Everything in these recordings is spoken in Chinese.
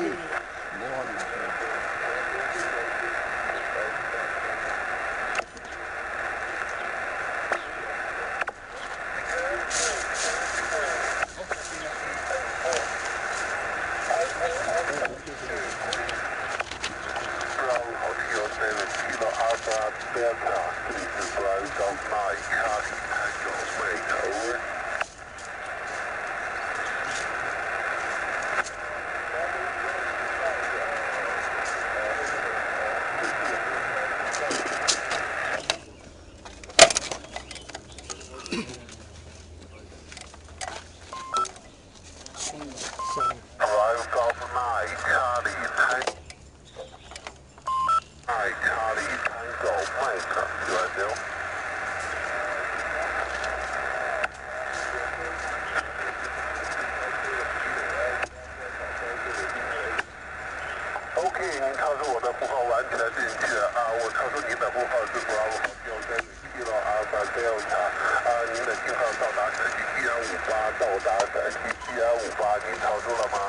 您超出我的符号完全正确我超出您的符号是 Bravo Hotel Kilo Alpha Delta 您的信号到达陕西西安58，到达陕西西安58，您超出了吗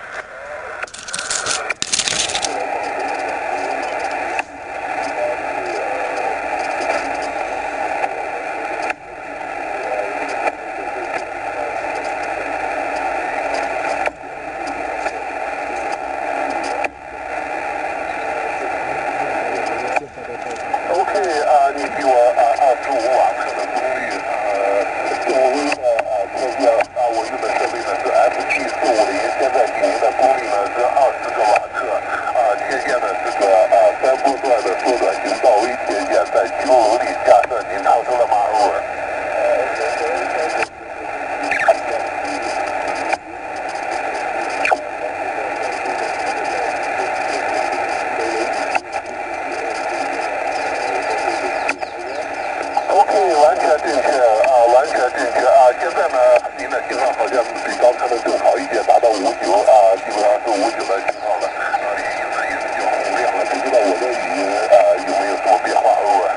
你比我25瓦特的功率作为测试我用的设备呢是 FT450，现在给您的功率呢是20个瓦特切线呢是个3波段的缩短型噪微切线，在机动楼里架设，您超出了吗？over。完全正确完全正确现在呢，您的信号好像比刚才的更好一些，达到59基本上是59的信号了语音呢也比较洪亮了，不知道我的语音有没有什么变化？over。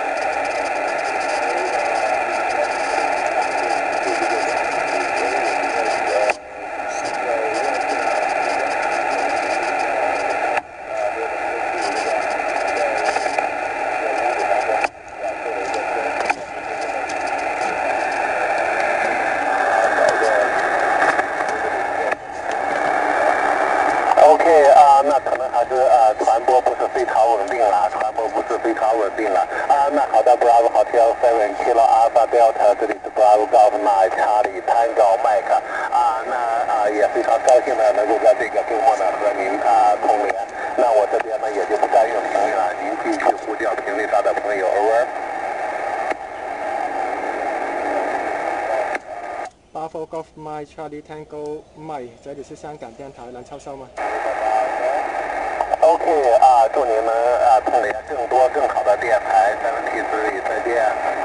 那可能还是传播不是非常稳定了，那好的 ，Bravo Hotel 7 Kilo Alpha Delta， 这里是 Bravo Golf 9 Charlie Tango Mike 那也非常高兴呢，能够在这个周末呢和您通联。那我这边呢也就不占用频率了，您继续呼叫频率上的朋友 ，over。 Bravo Golf 9 Charlie Tango Mike， 这里是香港电台，能抄收吗？ OK 祝你们通联更多更好的电台，73再见。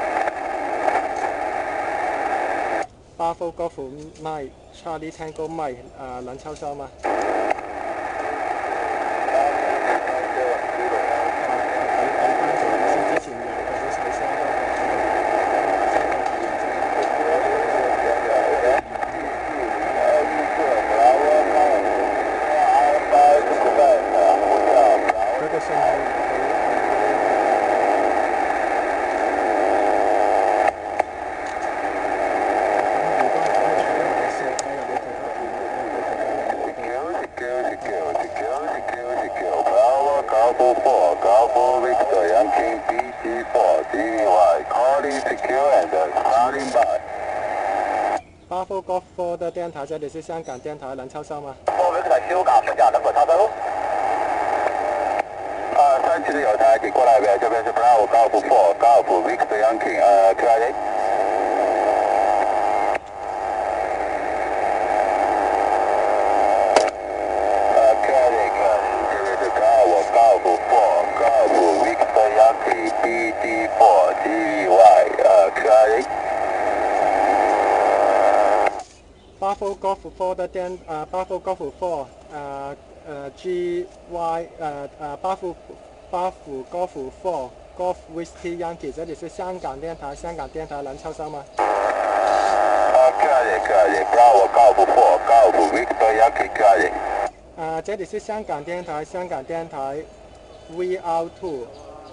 Bravo Golf 9 Charlie Tango Mike 能抄收吗？ Bravo Golf 4的电台，这里是香港电台，能抄收吗？ 维克特修港分架能否抄收？37的有台，请过来呗，这边是 Bravo Golf 4 Golf Victor Yankee QRJ。 Bravo Golf 4的Bravo Golf 4 GY Bravo Golf 4 Golf Whiskey Yankee， 这里是香港电台，能抄收吗 ？QRJ Bravo Golf 4 Golf Victor Yankee QRJ。 这里是香港電台VR2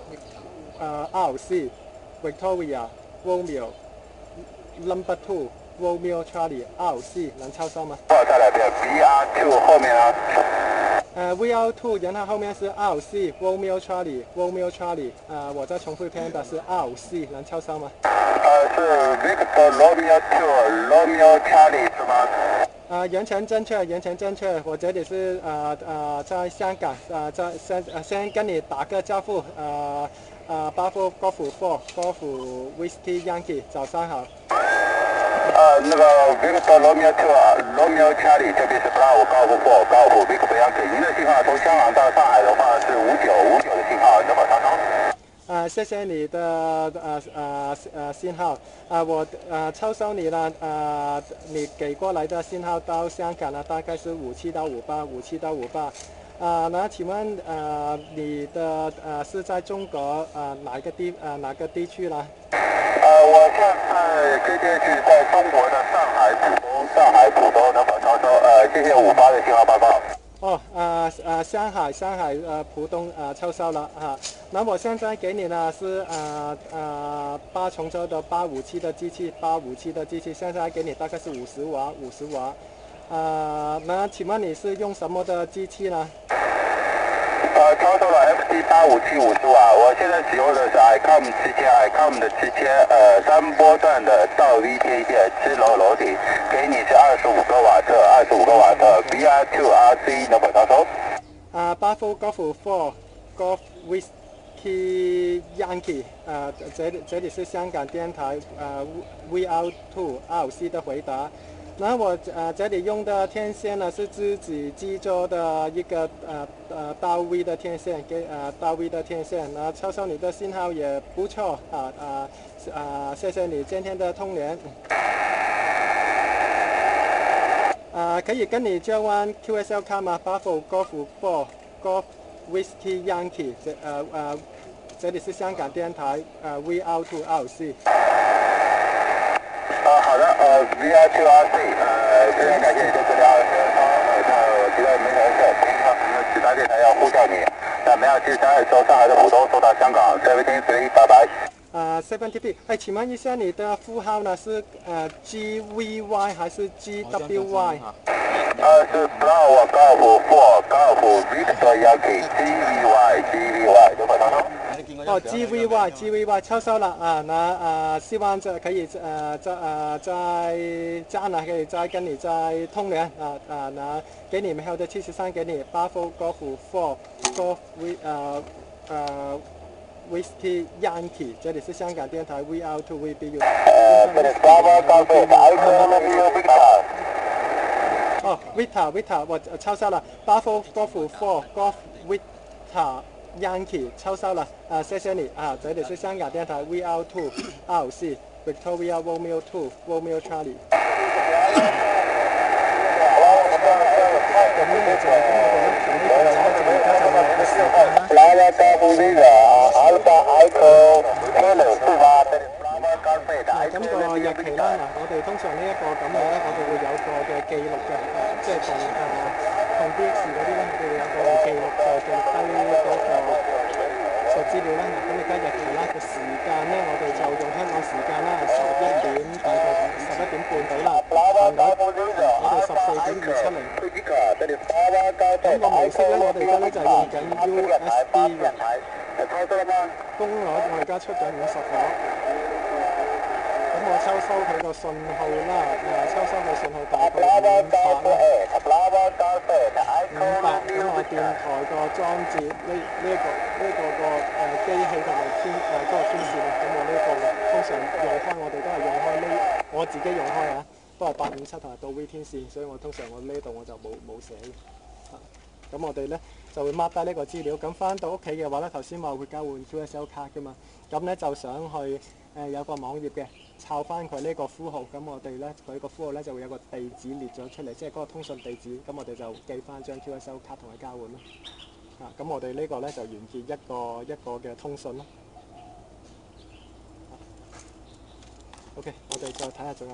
RC Victoria Romeo Number 2 Romeo Charlie RC 能抄收吗？ 再来一遍 VR2 后面啊。 VR2， 然后后面是 RC Romeo Charlie Romeo Charlie， 我再重复一遍的是 RC 能抄收吗？ 是 Victor Romeo 2 Romeo Charlie 是吗？ 完全正确，完全正确。我这里是在香港，先跟你打个招呼，巴夫高尔夫4高尔夫 Whisky Yankee， 早上好。 那个 Victor Romeo 2 Romeo Charlie， 这边是Bravo 高尔夫4高尔夫 Victor Yankee， 您的信号从香港到上海的话是59的信号，能否查收？ 谢谢你的信号，我抄收你了，你给过来的信号到香港呢，大概是57到58，那请问你的是在中国哪个地区呢？ 我现在这边是在中国的上海浦东能否抄收？谢谢58的信号报告。 上海浦东抄收了啊。那我现在给你呢是八重洲的857的机器，857的机器，现在给你大概是50瓦。那请问你是用什么的机器呢？ 抄收了 FT 857 50瓦，我现在使用的是 ICOM 的70003波段的倒 V 天线7楼楼顶，给你是25个瓦特 VR2 RC 能否抄收？ 巴夫高尔夫4 Golf Whisky Yankee， 这里是香港电台VR2 RC 的回答。那我这里用的天线呢是自己制作的一个到 V 的天线，到 V 的天线，那抄收你的信号也不错谢谢你今天的通联。可以跟你交换 QSL 卡吗？巴夫高尔夫4 Golf Whisky Yankee， 这里是香港电台VR2 RC。 好的，VR2 RC，非常感谢你的资料，我觉得没什么事，平常有其他电台要呼叫你，咱们要去从上海的浦东送到香港733，拜拜。 7TP， 请问一下你的副号呢是GVY 还是 GWY？ 是 Bravo 高尔夫4高尔夫 Victor Yankee GVY， 能否抄收 ？GVY 抄收了那希望可以可以再跟你再通联那给你们后的73给你巴夫高尔夫4 Golf Whisky Yankee， 这里是香港电台 VR2 VBU。 这里是 Bravo 高尔夫 Vita， 我抄收了，巴夫高尔夫4 Golf Vita Yankee 抄收了谢谢你这里是香港电台 VR2 RC Victoria Romeo 2 Romeo Charlie。 来了高尔夫呢個 Alpha Echo Kilo 咁個日期啦，我哋通常呢一個咁嘅咧，我哋會有個嘅記錄嘅，即係同 DX 嗰啲咧，我哋會有個記錄，就記錄低嗰個資料啦。咁而家日期啦，個時間咧，我哋就用香港時間啦，11點大概11點半到啦。我哋14.270。咁個模式咧，我哋而家咧就係用緊 USB 嘅。功率我而家出緊50瓦。咁我抽收佢個信號啦，抽收佢信號大概500啦，500。咁我電台個裝置呢個機器同埋嗰個天線咁我呢個通常用開，我哋都係用開呢，我自己用開都係857同埋到 V 天線，所以我通常我呢度我就冇寫嘅。咁我哋咧就會 mark 低呢個資料，咁翻到屋企嘅話咧，頭先話會交換 QSL 卡噶嘛，咁咧就想去有個網頁嘅，抄翻佢呢個呼號，咁我哋咧佢個呼號咧就會有個地址列咗出嚟，即係嗰個通訊地址，咁我哋就寄翻張 QSL 卡同佢交換咯。咁我哋呢個咧就完結一個嘅通訊咯。OK， 我哋再睇下仲有。